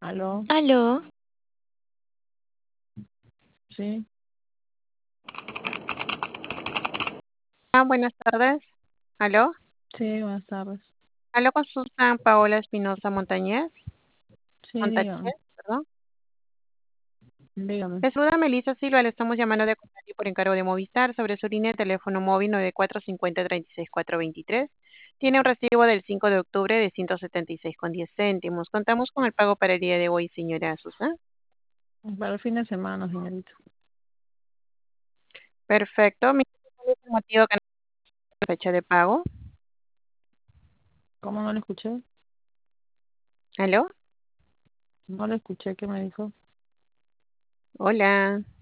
Aló, Aló, sí, Buenas tardes. ¿Aló? sí, buenas tardes. ¿Aló con Susan Paola Espinosa Montañez? Sí, dígame, Montañez, perdón. dígame. Le saluda Melissa Silva, le estamos llamando de Contacto por encargo de Movistar sobre su línea de teléfono móvil 9450 36423. Tiene un recibo del 5 de octubre de 176,10 céntimos. Contamos con el pago para el día de hoy, señora Susan. Para el fin de semana, señorita. Perfecto. ¿Cuál es el motivo que no tiene fecha de pago? ¿Cómo no le escuché? ¿Aló? No le escuché, ¿qué me dijo? Hola.